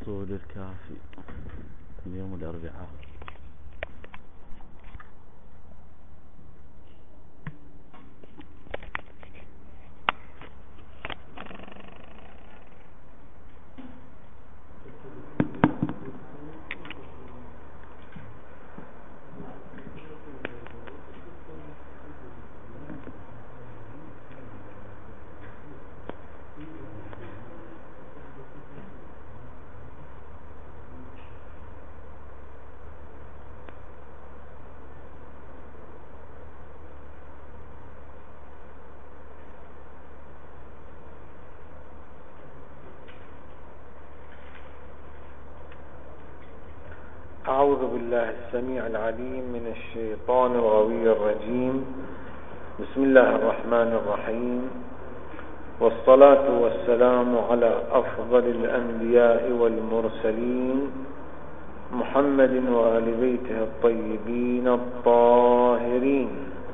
أصول الكافي اليوم الأربعاء. أعوذ بالله السميع العليم من الشيطان الغوي الرجيم. بسم الله الرحمن الرحيم، والصلاة والسلام على أفضل الأنبياء والمرسلين محمد وآل بيته الطيبين الطاهرين.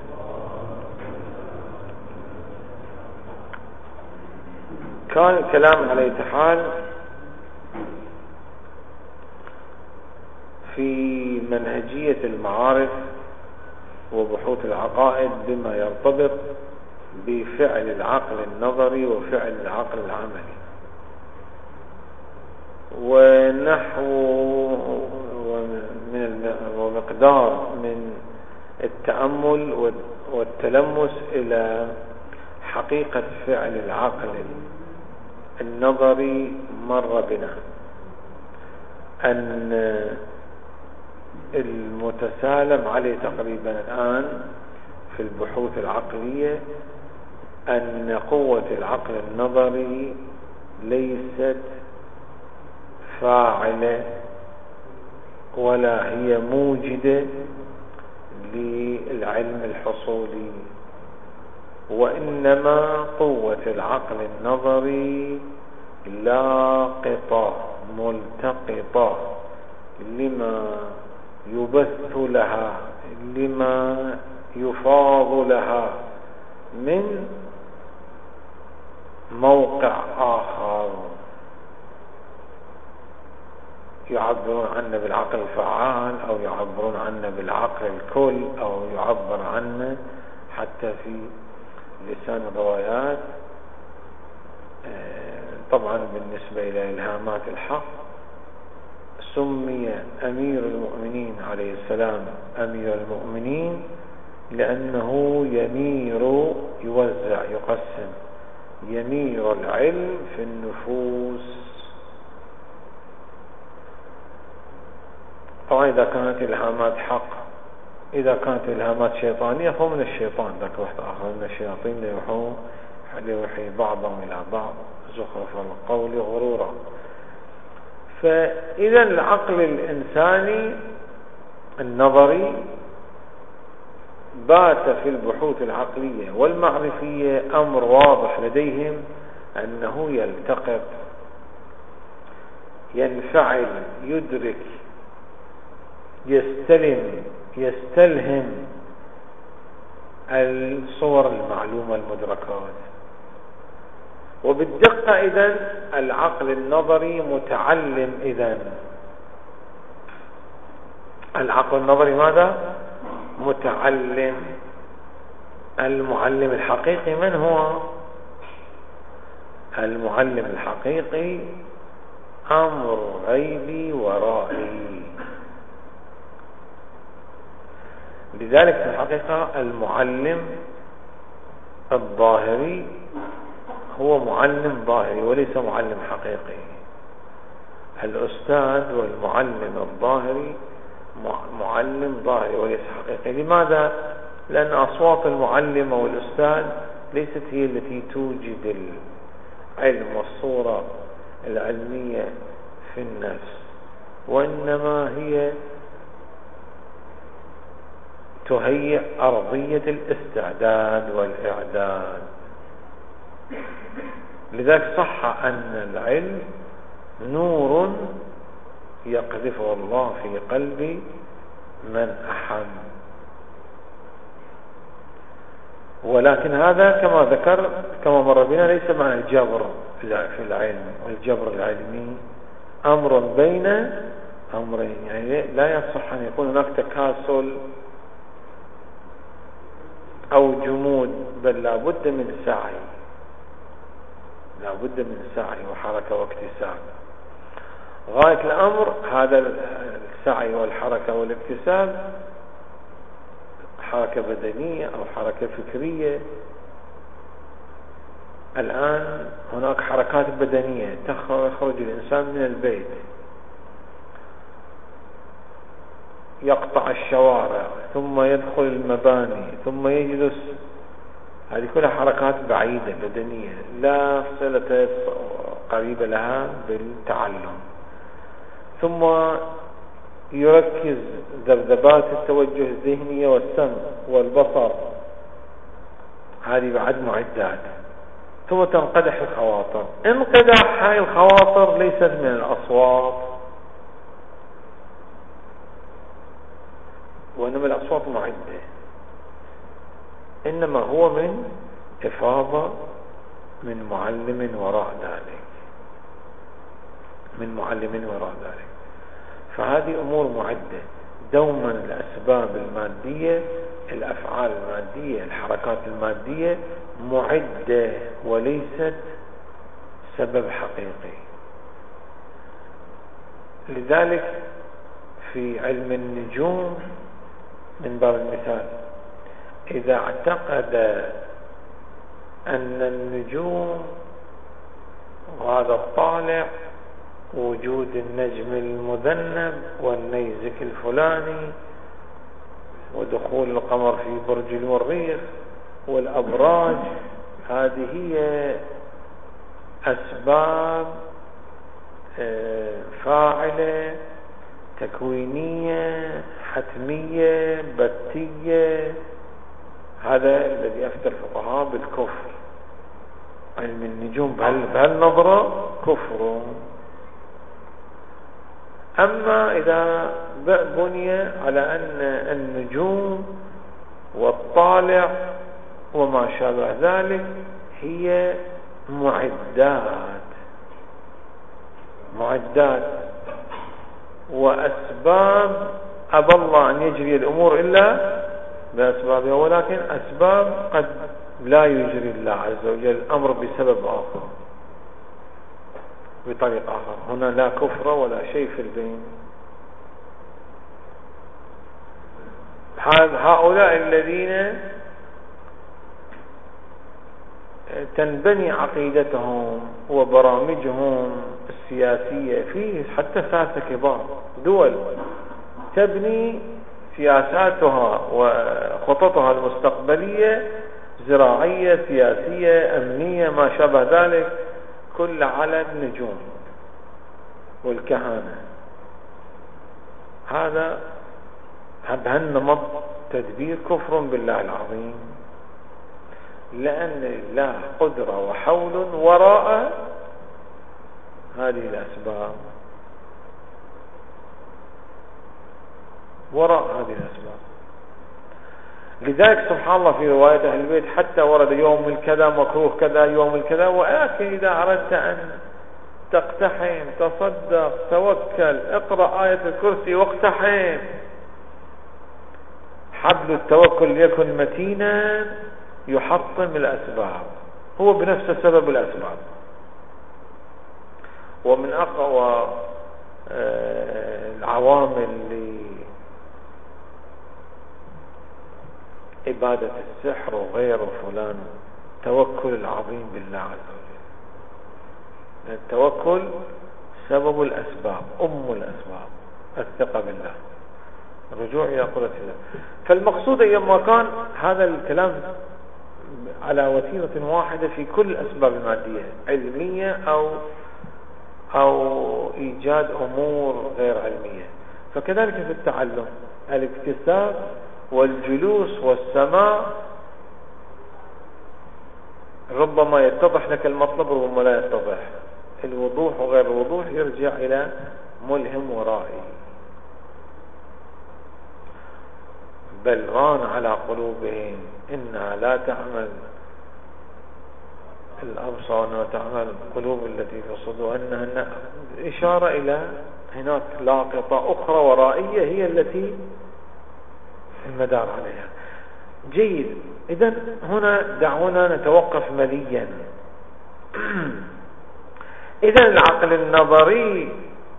كان الكلام على أي حال في منهجية المعارف وبحوث العقائد بما يرتبط بفعل العقل النظري وفعل العقل العملي، ونحو ومقدار من التأمل والتلمس إلى حقيقة فعل العقل النظري مر بنا أن المتسالم عليه تقريبا الآن في البحوث العقلية أن قوة العقل النظري ليست فاعلة ولا هي موجدة للعلم الحصولي، وإنما قوة العقل النظري لاقطة ملتقطة لما يبث لها، لما يفاض لها من موقع آخر يعبرون عنه بالعقل الفعال، أو يعبرون عنه بالعقل الكل، أو يعبر عنه حتى في لسان الروايات طبعا بالنسبة إلى إلهامات الحق سمي أمير المؤمنين عليه السلام أمير المؤمنين لأنه يمير، يوزع، يقسم، يمير العلم في النفوس. طبعا إذا كانت إلهامات حق، إذا كانت إلهامات شيطانية فهو من الشيطان، ذاك واحد آخر من الشياطين ليوحي بعضهم إلى بعض زخرف القول غرورا. فإذا العقل الإنساني النظري بات في البحوث العقلية والمعرفية أمر واضح لديهم أنه يلتقط، ينفعل، يدرك، يستلهم الصور المعلومة المدركات. وبالدقة إذن العقل النظري متعلم. إذن العقل النظري ماذا؟ متعلم. المعلم الحقيقي من هو؟ المعلم الحقيقي أمر غيبي ورائي. لذلك في الحقيقة المعلم الظاهري هو معلم ظاهري وليس معلم حقيقي. الأستاذ والمعلم الظاهري معلم ظاهري وليس حقيقي. لماذا؟ لأن أصوات المعلم والأستاذ ليست هي التي توجد العلم والصورة العلمية في النفس، وإنما هي تهيئ أرضية الاستعداد والإعداد. لذلك صح أن العلم نور يقذفه الله في قلب من أحب، ولكن هذا كما ذكر كما مر بنا ليس معنى الجبر في العلم والجبر العلمي أمر بين أمرين، يعني لا يصح أن يكون هناك تكاسل أو جمود، بل لا بد من سعي، لا بد من سعي وحركة واكتساب. غاية الأمر هذا السعي والحركة والاكتساب، حركة بدنية أو حركة فكرية. الآن هناك حركات بدنية، يخرج الإنسان من البيت، يقطع الشوارع، ثم يدخل المباني، ثم يجلس. هذه كلها حركات بعيدة بدنية لا صلة قريبة لها بالتعلم. ثم يركز ذبذبات التوجه الذهنية والسمع والبصر، هذه بعد معدات. ثم تنقدح الخواطر. انقداح هاي الخواطر ليست من الأصوات، وإنما الأصوات معدة، إنما هو من إفاضة من معلم وراء ذلك، من معلم وراء ذلك. فهذه أمور معدة. دوما الأسباب المادية، الأفعال المادية، الحركات المادية معدة وليست سبب حقيقي. لذلك في علم النجوم من باب المثال، إذا اعتقد أن النجوم وهذا الطالع وجود النجم المذنب والنيزك الفلاني ودخول القمر في برج المريخ والأبراج، هذه هي أسباب فاعلة تكوينية حتمية بتية. هذا الذي أفتى الفقهاء بالكفر. علم النجوم بهالنظرة كفر. أما إذا بني على أن النجوم والطالع وما شابه ذلك هي معدات وأسباب، أبى الله أن يجري الأمور إلا بأسبابها، ولكن أسباب قد لا يجري الله عز وجل الأمر بسبب آخر بطريقة آخر. هنا لا كفر ولا شيء في البين. هؤلاء الذين تنبني عقيدتهم وبرامجهم السياسية، فيه حتى ساسة كبار دول تبني سياساتها وخططها المستقبلية زراعية سياسية أمنية ما شابه ذلك، كل على النجوم والكهنة. هذا بهالنمط تدبير كفر بالله العظيم، لأن الله قدرة وحول وراء هذه الأسباب، وراء هذه الأسباب. لذلك سبحان الله في رواية أهل البيت حتى ورد يوم الكذا مكروه كذا يوم الكذا، ولكن إذا أردت أن تقتحم تصدق توكل اقرأ آية الكرسي واقتحم. حبل التوكل يكن متينا يحطم الأسباب، هو بنفسه سبب الأسباب. ومن أقوى العوامل لعبادة السحر وغيره فلان توكل العظيم بالله عز وجل. التوكل سبب الأسباب، الأسباب الثقة بالله، الرجوع إلى قدرة الله. فالمقصود أيما كان هذا الكلام على وتيرة واحدة في كل الأسباب المادية، علمية أو إيجاد أمور غير علمية. فكذلك في التعلم، الاكتساب والجلوس والسماع، ربما يتضح لك المطلب ربما لا يتضح. الوضوح وغير الوضوح يرجع إلى ملهم ورائي. بل ران على قلوبهم إنها لا تعمل الأبصار وتعمل القلوب التي في الصدور، أنها إشارة إلى هناك لاقطة أخرى ورائية هي التي المدار عليها. جيد، إذن هنا دعونا نتوقف مليا. إذن العقل النظري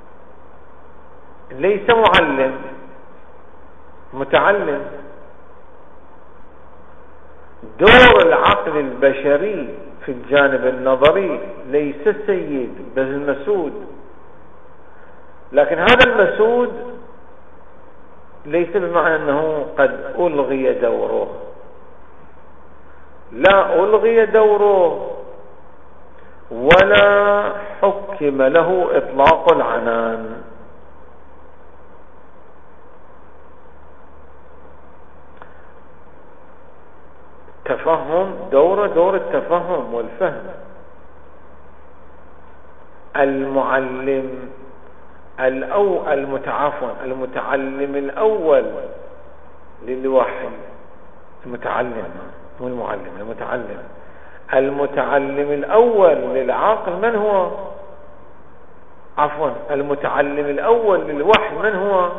ليس معلم، متعلم. دور العقل البشري في الجانب النظري ليس السيد بل المسود، لكن هذا المسود ليس بمعنى أنه قد ألغي دوره، لا ألغي دوره ولا حكم له إطلاق العنان. تفهم دوره دور التفهم والفهم. المعلم المتعلم الأول للوحي، المتعلم مو المعلم، المتعلم الأول للعقل من هو؟ المتعلم الأول للوحي من هو؟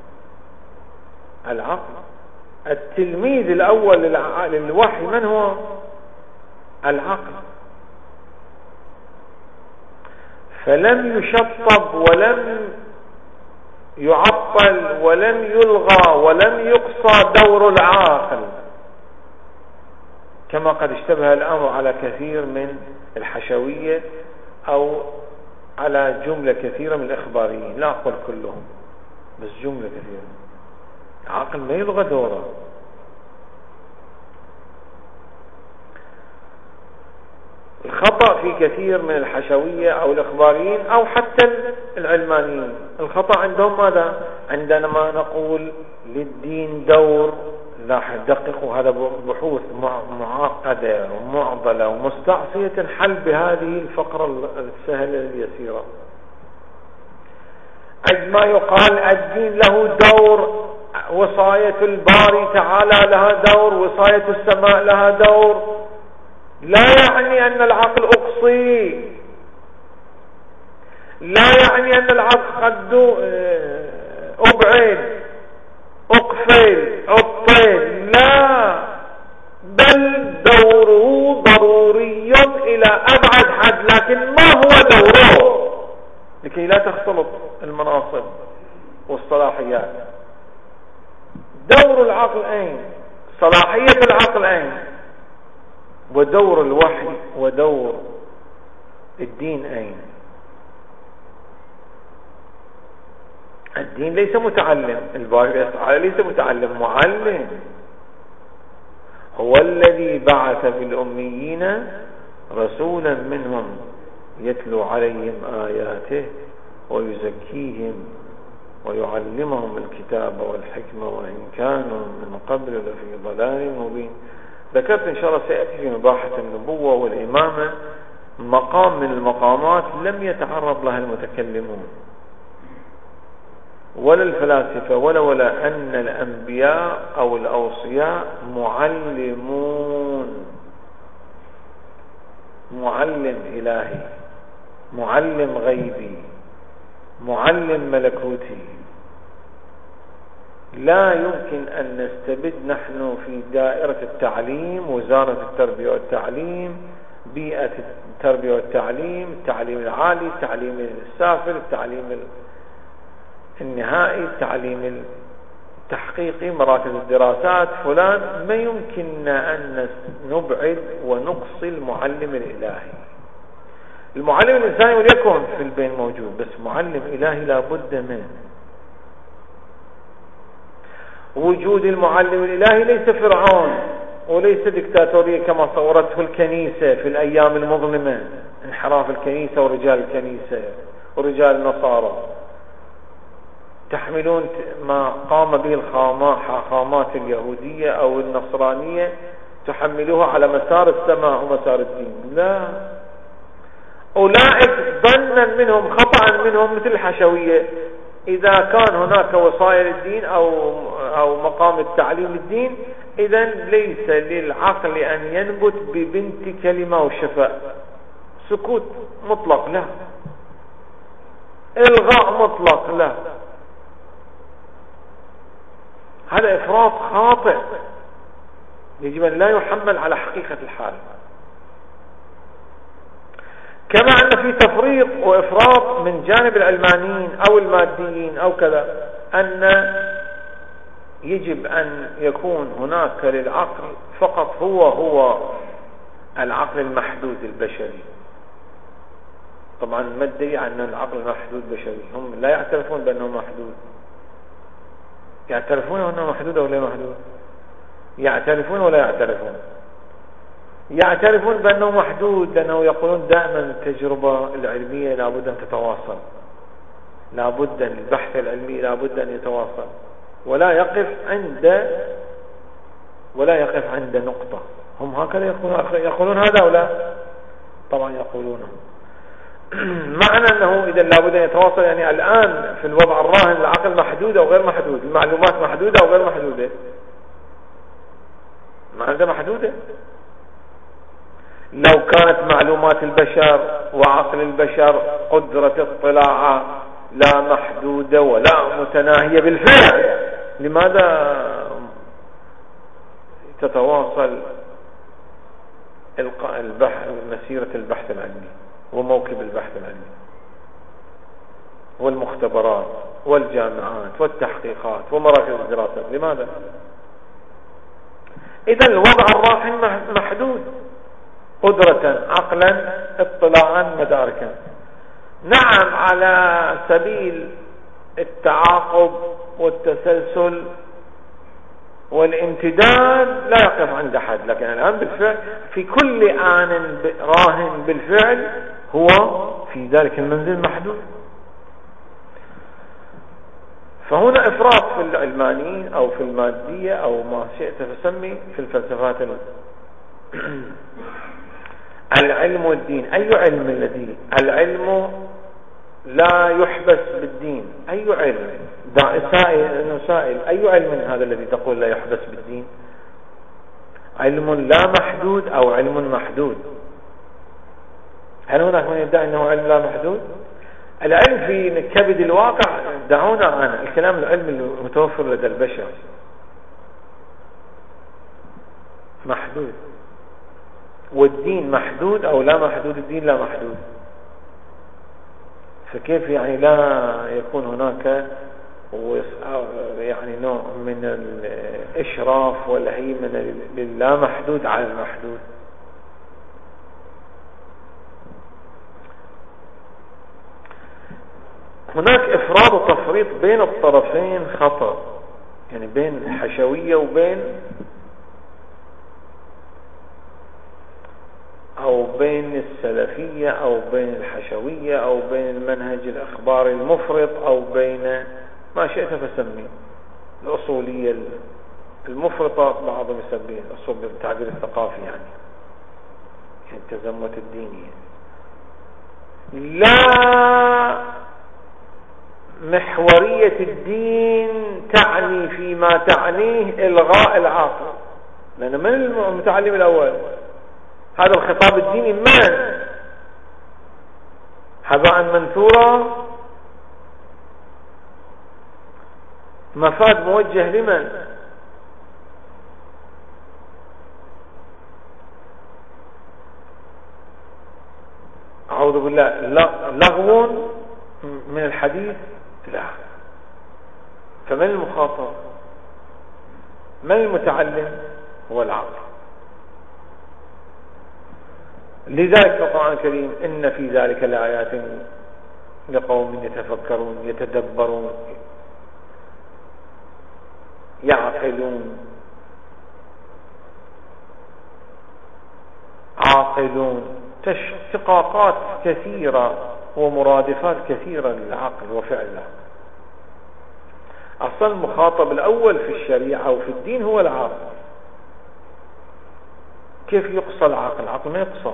العقل. التلميذ الأول للوحي من هو؟ العقل. فلم يشطب ولم يعطل ولم يلغى ولم يقصى دور العاقل، كما قد اشتبه الأمر على كثير من الحشوية أو على جملة كثيرة من الإخباريين، لا أقول كلهم بس جملة كثيرة. العقل ما يلغى دوره. الخطأ في كثير من الحشوية أو الإخباريين أو حتى العلمانيين، الخطأ عندهم ماذا؟ عندما نقول للدين دور، لا دققوا، هذا بحوث معقدة ومعضلة ومستعصية تنحل بهذه الفقرة السهلة اليسيرة. عندما يقال الدين له دور، وصاية الباري تعالى لها دور، وصاية السماء لها دور، لا يعني أن العقل أقصي، لا يعني أن العقل قد أبعد أقفل عطل، لا، بل دوره ضروري إلى أبعد حد. لكن ما هو دوره؟ لكي لا تختلط المناصب والصلاحيات. دور العقل أين؟ صلاحية العقل أين؟ ودور الوحي ودور الدين أين؟ الدين ليس متعلم، الباري ليس متعلم، معلم. هو الذي بعث في الأميين رسولا منهم يتلو عليهم آياته ويزكيهم ويعلمهم الكتاب والحكمة وإن كانوا من قبل لفي ضلال مبين. ذكرت إن شاء الله سيأتي في مباحث النبوة والإمامة مقام من المقامات لم يتعرض لها المتكلمون ولا الفلاسفة ولا أن الأنبياء أو الأوصياء معلمون، معلم إلهي، معلم غيبي، معلم ملكوتي. لا يمكن أن نستبد نحن في دائرة التعليم، وزارة التربية والتعليم، بيئة التربية والتعليم، التعليم العالي، التعليم السافل، التعليم النهائي، التعليم التحقيقي، مراكز الدراسات فلان. ما يمكننا أن نبعد ونقصي المعلم الإلهي. المعلم الإنساني وليكن في البين موجود، بس معلم إلهي لا بد منه. وجود المعلم الإلهي ليس فرعون وليس دكتاتورية كما صورته الكنيسة في الأيام المظلمة، انحراف الكنيسة ورجال الكنيسة ورجال النصارى، تحملون ما قام به الخامات اليهودية أو النصرانية تحملوها على مسار السماء ومسار الدين. لا، أولئك ظنا منهم، خطأ منهم، مثل الحشوية. إذا كان هناك وصايا للدين أو مقام التعليم للدين، إذن ليس للعقل أن ينبت ببنت كلمة وشفاء، سكوت مطلق لا، إلغاء مطلق لا، هذا إفراط خاطئ يجب أن لا يحمل على حقيقة الحال. كما أن في تفريط وإفراط من جانب العلمانيين أو الماديين أو كذا، أن يجب أن يكون هناك للعقل فقط هو العقل المحدود البشري. طبعا ما ادعي أن العقل محدود بشري، هم لا يعترفون بأنه محدود. يعترفون أنه محدود أو لا محدود؟ يعترفون ولا يعترفون؟ يعترفون بأنه محدود، لأنه يقولون دائما التجربة العلمية لابد أن تتواصل، لابد أن البحث العلمي لابد أن يتواصل، ولا يقف عند نقطة. هم هكذا يقولون هذا ولا؟ طبعا يقولونه. معنى أنه إذا لابد أن يتواصل، يعني الآن في الوضع الراهن العقل محدود أو غير محدود، المعلومات محدودة أو غير محدودة؟ معنى محدودة. لو كانت معلومات البشر وعقل البشر قدرة اطلاع لا محدودة ولا متناهية بالفعل، لماذا تتواصل مسيرة البحث العلمي وموكب البحث العلمي والمختبرات والجامعات والتحقيقات ومراكز الدراسات؟ لماذا؟ إذن الوضع الراهن محدود قدرة، عقلا، اطلاعا، مداركا. نعم على سبيل التعاقب والتسلسل والامتداد لا يقف عند حد، لكن الآن بالفعل في كل آن راهن بالفعل هو في ذلك المنزل محدود. فهنا إفراط في العلمانيين أو في المادية أو ما شئت فسمي في الفلسفات العلم والدين. أي علم الذي العلم لا يحبس بالدين؟ أي علم؟ سائل أي علم هذا الذي تقول لا يحبس بالدين؟ علم لا محدود أو علم محدود؟ هل هناك من يدعي أنه علم لا محدود؟ العلم في كبد الواقع، دعونا عن الكلام العلمي المتوفر لدى البشر، محدود. والدين محدود أو لا محدود؟ الدين لا محدود. فكيف يعني لا يكون هناك يعني نوع من الإشراف والهيمنة للا محدود على المحدود؟ هناك إفراط وتفريط بين الطرفين خطأ، يعني بين الحشوية وبين أو بين السلفية أو بين الحشوية أو بين المنهج الأخباري المفرط أو بين ما شئت فسميه، الأصولية المفرطة بعضهم يسميه الأصول بالتعبير الثقافي، يعني التزمت الدينية. لا محورية الدين تعني فيما تعنيه إلغاء العقل، لأن من المتعلم الأول هذا الخطاب الديني من هباء منثورا، مفاد موجه لمن؟ أعوذ بالله، لغو من الحديث؟ لا. فمن المخاطب؟ من المتعلم؟ هو العقل. لذلك القرآن الكريم إن في ذلك لآيات لقوم يتفكرون يتدبرون يعقلون عاقلون، اشتقاقات كثيرة ومرادفات كثيرة للعقل وفعله. أصلا المخاطب الأول في الشريعة وفي الدين هو العقل. كيف يقصى العقل؟ العقل ما يقصى،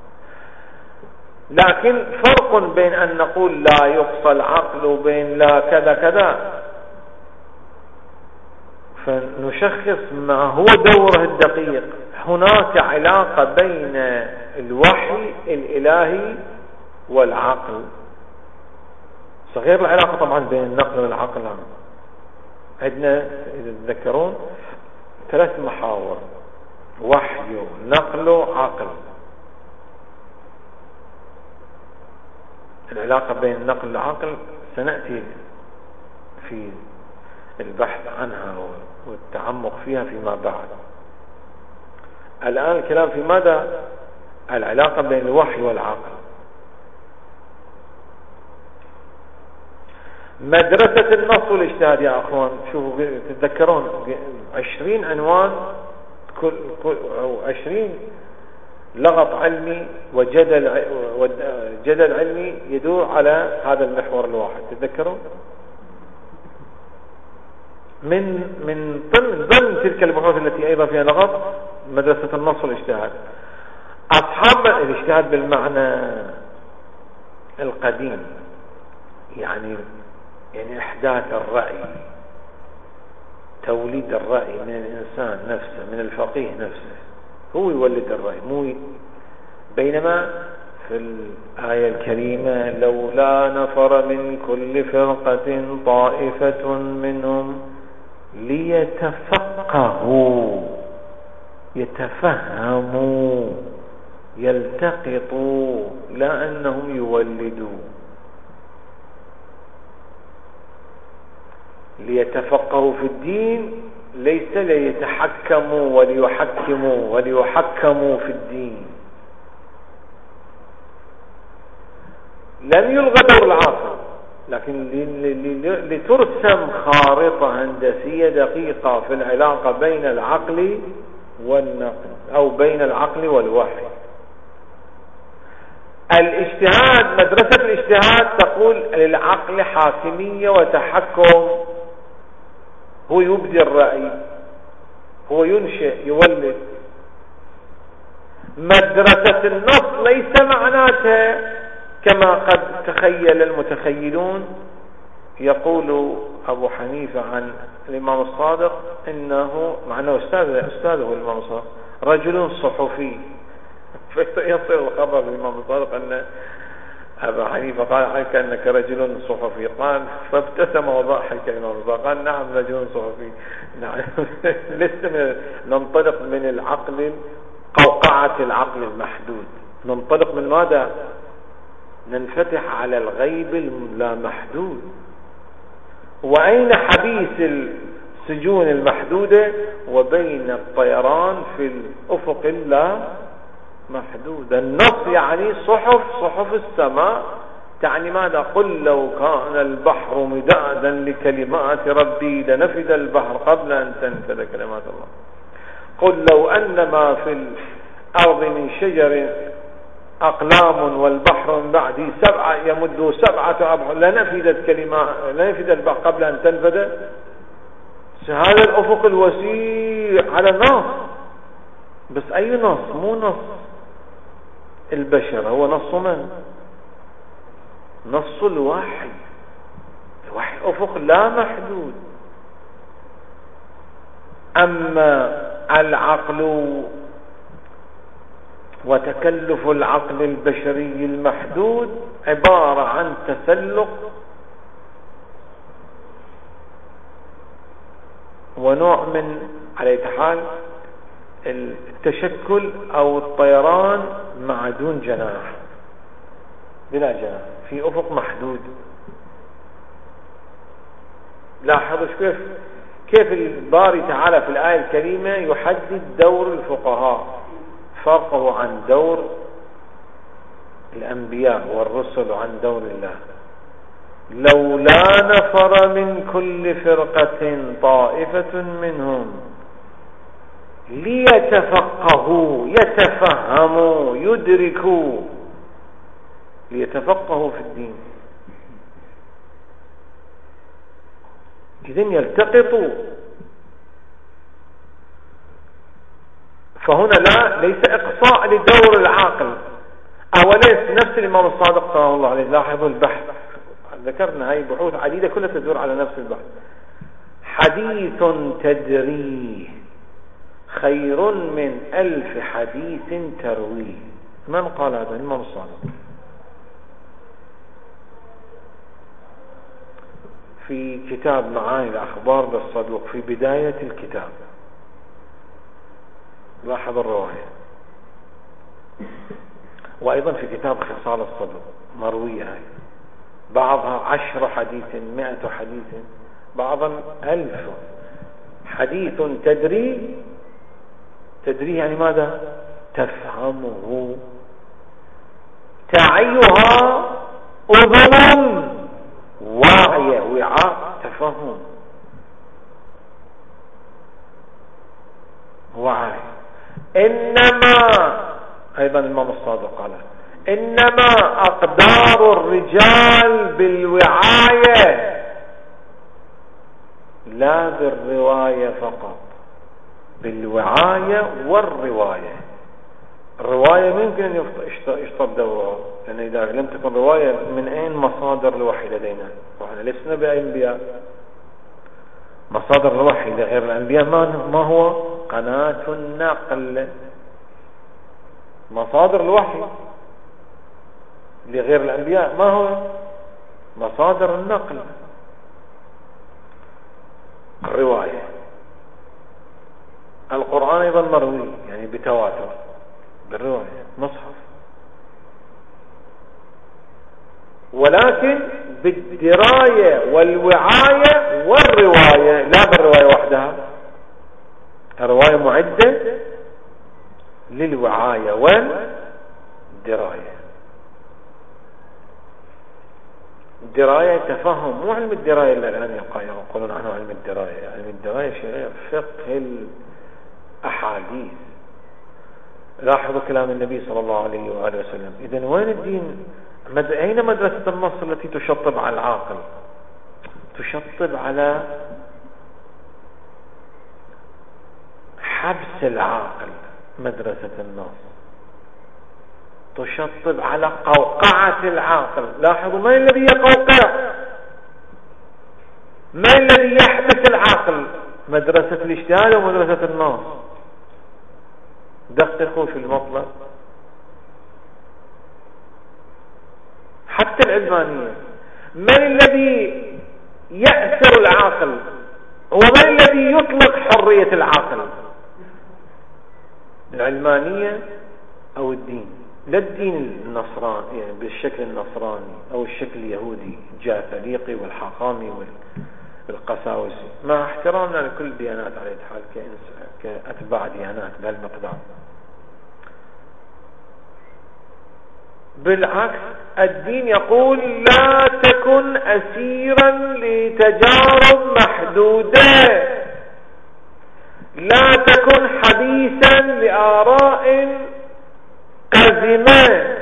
لكن فرق بين أن نقول لا يقصى العقل وبين لا كذا كذا، فنشخص ما هو دوره الدقيق. هناك علاقة بين الوحي الإلهي والعقل، صغير العلاقة طبعا بين النقل والعقل. عندنا إذا تذكرون 3 محاور: وحي، نقل، عقل. العلاقة بين النقل والعقل سنأتي في البحث عنها والتعمق فيها فيما بعد. الآن الكلام في ماذا؟ العلاقة بين الوحي والعقل. مدرسة النص والاجتهاد يا أخوان، شوفوا تتذكرون 20 عنوان، أو 20 لغط علمي وجدل علمي يدور على هذا المحور الواحد. تتذكرون من ضمن تلك البحوث التي أيضا فيها لغط مدرسة النص والاجتهاد. أصحاب الاجتهاد بالمعنى القديم، يعني إحداث الرأي، توليد الرأي من الإنسان نفسه، من الفقيه نفسه، هو يولد الرأي. بينما في الآية الكريمة: لولا نفر من كل فرقة طائفة منهم ليتفقهوا، يتفهموا، يلتقطوا، لا أنهم يولدوا. ليتفقهوا في الدين، ليس ليتحكموا وليحكموا في الدين. لم يلغى دور العقل، لكن لترسم خارطة هندسية دقيقة في العلاقة بين العقل والنقل، أو بين العقل والوحي. الاجتهاد، مدرسة الاجتهاد تقول للعقل حاكمية وتحكم، هو يبدي الرأي، هو ينشئ، يولد. مدرسة النص ليس معناتها كما قد تخيل المتخيلون. يقول أبو حنيفة عن الإمام الصادق إنه، مع أنه أستاذه الإمام الصادق، رجل صحفي، فيصل الخبر للإمام الصادق أن أبا حنيفة قال: عليك أنك رجل صحفي. قال فابتسم وضحك الإمام الصادق، قال: نعم رجل صحفي. نعم. لسه ننطلق من العقل، قوقعة العقل المحدود. ننطلق من ماذا؟ ننفتح على الغيب اللامحدود. وأين حبيس السجون المحدودة؟ وبين الطيران في الأفق اللامحدود. النص يعني صحف السماء، تعني ماذا؟ قل لو كان البحر مدادا لكلمات ربي لنفد البحر قبل أن تنفد كلمات الله. قل لو أن ما في الأرض من شجر أقلام والبحر من بعده يمد 7 أبحر لنفد البحر قبل أن تنفد. هذا الأفق الوسيع على نص، بس أي نص؟ مو نص البشر، هو نص من؟ نص الوحي. الوحي أفق لا محدود. أما العقل وتكلف العقل البشري المحدود عبارة عن تسلق ونوع من، على حال، التشكل أو الطيران مع دون جناح، بلا جناح، في أفق محدود. لاحظوا كيف الباري تعالى في الآية الكريمة يحدد دور الفقهاء، فرقه عن دور الأنبياء والرسل وعن دور الله. لولا نفر من كل فرقة طائفة منهم ليتفقهوا، يتفهموا، يدركوا، ليتفقهوا في الدين. إذن يلتقطوا. فهنا ليس إقصاء لدور العاقل، أوليس نفس الإمام الصادق صلى الله عليه. لاحظوا البحث، ذكرنا هاي بحوث عديدة كلها تدور على نفس البحث. حديث تدريه خير من 1000 حديث ترويه. من قال هذا؟ الإمام الصادق في كتاب معاني الأخبار بالصدوق في بداية الكتاب. لاحظ الرواية. وأيضا في كتاب خصال الصدوق مروية هاي، بعضها 10 حديث 100 حديث، بعضا 1000 حديث تدري يعني ماذا؟ تفهمه، تعيها أذن واعية، وعاء تفهم وعي. إنما أيضا الإمام الصادق قال إنما أقدار الرجال بالوعاية لا بالرواية فقط، بالوعاية والرواية. الرواية ممكن أن يشطب دورها، لأن إذا لم تكن رواية من أين مصادر الوحي لدينا؟ وإحنا لسنا بأنبياء. مصادر الوحي لغير الأنبياء ما هو؟ قناة النقل. مصادر الوحي لغير الأنبياء ما هو؟ مصادر النقل، الرواية. القرآن أيضا مروي يعني بتواتر بالرواية، مصحف، ولكن بالدراية والوعاية والرواية، لا بالرواية وحدها. الرواية معدة للوعاية والدراية. الدراية تفهم، مو علم الدراية اللي الآن يقولون عنه علم الدراية. علم الدراية شيء غير، فقه الأحاديث. لاحظوا كلام النبي صلى الله عليه وآله وسلم. إذن وين الدين؟ أين مدرسة النص التي تشطب على العاقل؟ تشطب على حبس العاقل. مدرسة النص تشطب على قوقعة العاقل. لاحظوا من الذي يقوقع؟ من الذي يحبس العاقل؟ مدرسة الاجتهاد ومدرسة النص. دققوا في المطلب. حتى العلمانية، من الذي يأسر العاقل؟ هو من الذي يطلق حرية العاقل؟ العلمانية أو الدين؟ لا الدين النصراني يعني بالشكل النصراني أو الشكل اليهودي الجاثليقي والحاقامي والقساوسي، مع احترامنا لكل الديانات على الحال كأتباع ديانات بهالمقدار. بالعكس، الدين يقول لا تكن أسيرا لتجارب محدودة، لا تكن حديثا لآراء قزمة،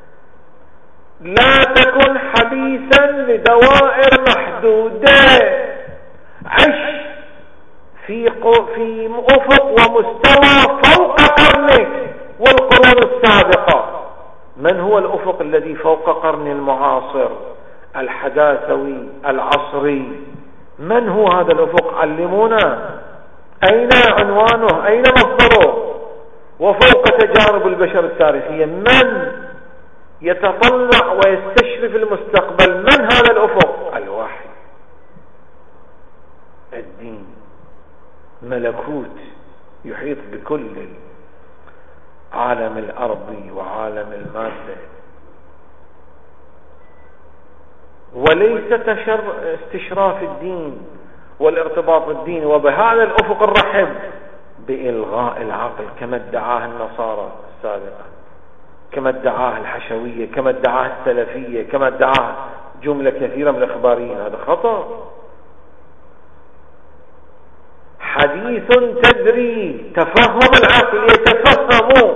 لا تكن حديثا لدوائر محدودة. عش في أفق ومستوى فوق قرنك والقرون السابقة. من هو الأفق الذي فوق قرن المعاصر الحداثوي العصري؟ من هو هذا الأفق؟ علمونا. أين عنوانه؟ أين مصدره؟ وفوق تجارب البشر التاريخية من يتطلع ويستشرف المستقبل؟ من هذا الأفق؟ الوحي، الدين، ملكوت يحيط بكل عالم الأرض وعالم المادة، وليس استشراف الدين والارتباط بالدين. وبهذا الأفق الرحب بإلغاء العقل كما ادعاه النصارى السابقة، كما ادعاه الحشوية، كما ادعاه السلفية، كما ادعاه جملة كثيرة من الإخباريين. هذا خطأ. حديث تدري، تفهم العقل، يتفهم.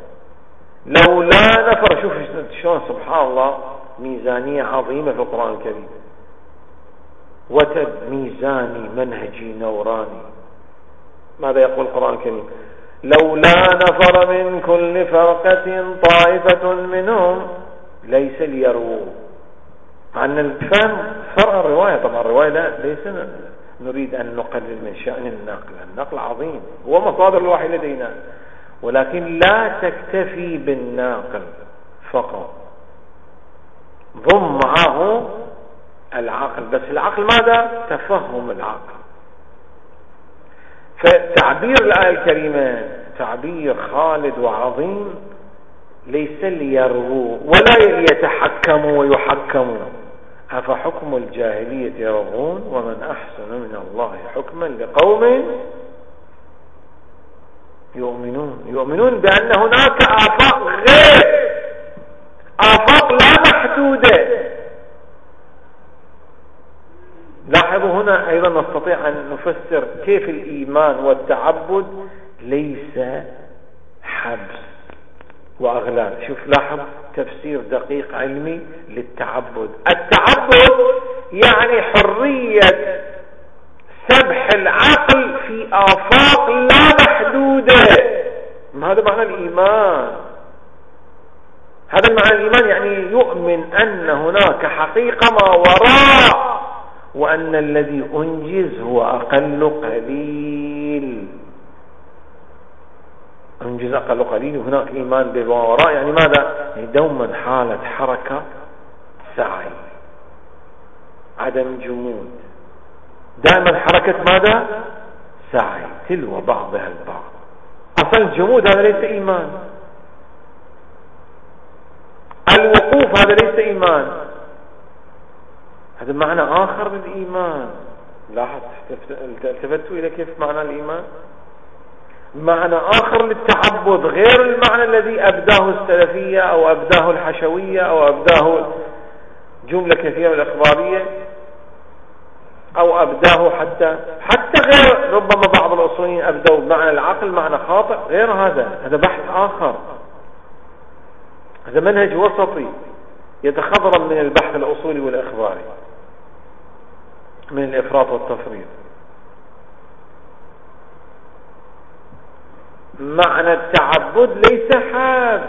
لولا نفر. شوف شلون سبحان الله ميزانية عظيمة في القرآن الكريم. وتد ميزاني منهجي نوراني. ماذا يقول القرآن الكريم؟ لولا نفر من كل فرقة طائفة منهم ليس ليروا. عن الفهم فرع الرواية. طبعا الرواية لا ليس نريد أن نقلل من شأن النقل عظيم، هو مصادر الوحي لدينا، ولكن لا تكتفي بالناقل فقط، ضم معه العقل، بس العقل ماذا؟ تفهم العقل. فتعبير الآية الكريمة تعبير خالد وعظيم، ليس ليرغوا ولا يتحكموا ويحكموا. أفحكم الجاهلية يرغون ومن أحسن من الله حكما لقوم يؤمنون بأن هناك آفاق غير، آفاق لا محدودة. لاحظوا هنا أيضا نستطيع أن نفسر كيف الإيمان والتعبد ليس حبس وأغلال. شوف لاحظ تفسير دقيق علمي للتعبد. التعبد يعني حرية سبح العقل في آفاق لا محدودة. هذا معنى الإيمان، هذا معنى الإيمان، يعني يؤمن أن هناك حقيقة ما وراء، وأن الذي أنجز هو أقل قليل، أنجز أقل قليل، وهناك إيمان بما وراء. يعني ماذا؟ يعني دوما حالة حركة، سعي، عدم جمود، دائما حركة ماذا؟ سعي، تلو بعضها البعض. أصل الجمود هذا ليس إيمان، الوقوف هذا ليس إيمان، هذا معنى آخر للإيمان. لاحظ التفتوا إلى كيف معنى الإيمان، معنى آخر للتعبد غير المعنى الذي أبداه السلفية أو أبداه الحشوية أو أبداه جملة كثيرة الإخبارية أو أبداه حتى غير، ربما بعض الأصوليين أبدوا بمعنى العقل معنى خاطئ غير هذا بحث آخر، هذا منهج وسطي يتخضرم من البحث الأصولي والإخباري، من الإفراط والتفريط. معنى التعبد ليس حبس،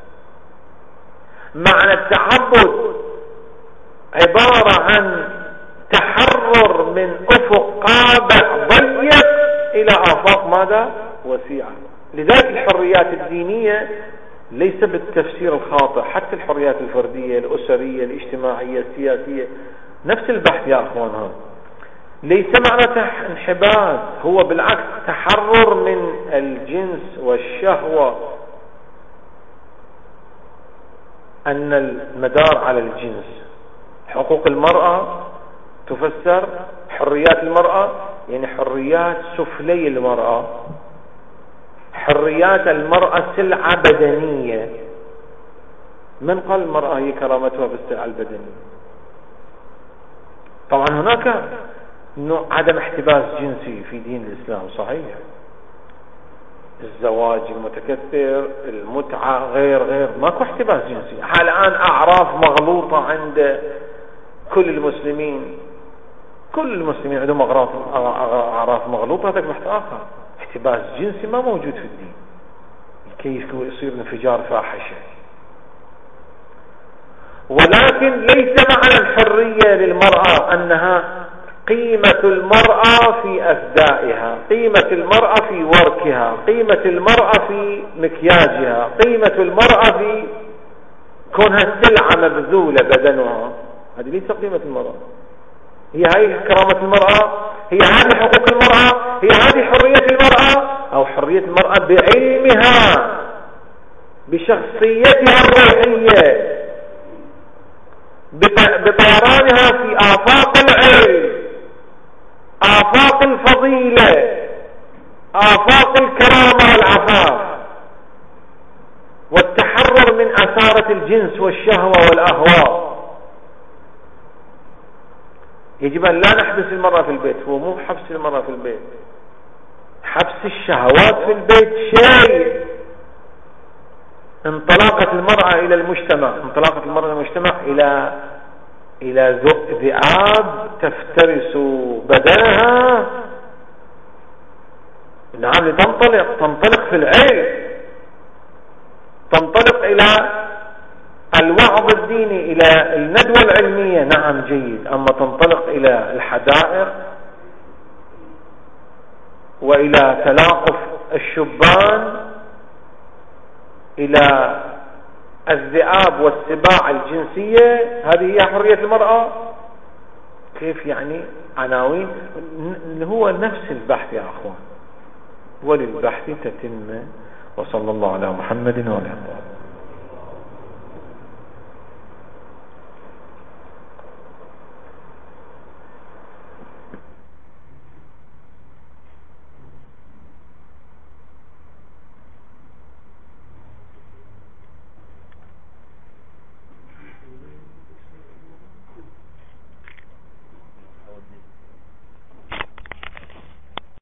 معنى التعبد عبارة عن تحرر من أفق قابع ضيق إلى آفاق ماذا؟ وسيعة. لذلك الحريات الدينية ليس بالتفسير الخاطئ، حتى الحريات الفردية الأسرية الاجتماعية السياسية نفس البحث يا أخوان، ليس معنى انحباس، هو بالعكس تحرر من الجنس والشهوة، أن المدار على الجنس. حقوق المرأة تفسر حريات المرأة يعني حريات سفلي المرأة، حريات المرأة سلعة بدنية. من قال المرأة هي كرامتها في السلعة البدنية؟ طبعا هناك عدم احتباس جنسي في دين الإسلام صحيح، الزواج المتكثر، المتعة، غير ماكو احتباس جنسي. الآن أعراف مغلوطة عند كل المسلمين عندهم أعراف مغلوطة، هذا بحث آخر. احتباس جنسي ما موجود في الدين، كيف يصير انفجار فاحشة. ولكن ليس معنى الحرية للمرأة أنها قيمة المرأة في أثدائها، قيمة المرأة في وركها، قيمة المرأة في مكياجها، قيمة المرأة في كونها سلعة مبذولة بدنها. هذه ليس قيمة المرأة، هي هذه كرامة المرأة، هي هذه حقوق المرأة، هي هذه حرية المرأة، أو حرية المرأة بعلمها بشخصيتها الروحية بطيرانها في آفاق العلم، آفاق الفضيلة، آفاق الكرامة والعفاف، والتحرر من أثارة الجنس والشهوة والأهواء. يجب أن لا نحبس المرأة في البيت، هو مو حبس المرأة في البيت، حبس الشهوات في البيت شيء. انطلاقة المرأة إلى المجتمع، انطلاقة المرأة إلى المجتمع إلى ذئاب تفترس بدنها، نعم، تنطلق في العلم، تنطلق إلى الوعظ الديني، إلى الندوة العلمية، نعم جيد. أما تنطلق إلى الحدائق وإلى تلاقف الشبان إلى الذئاب والسباع الجنسية، هذه هي حرية المرأة. كيف يعني عناوين؟ هو نفس البحث يا أخوان، وللبحث تتم. وصلى الله على محمد وعلى آله.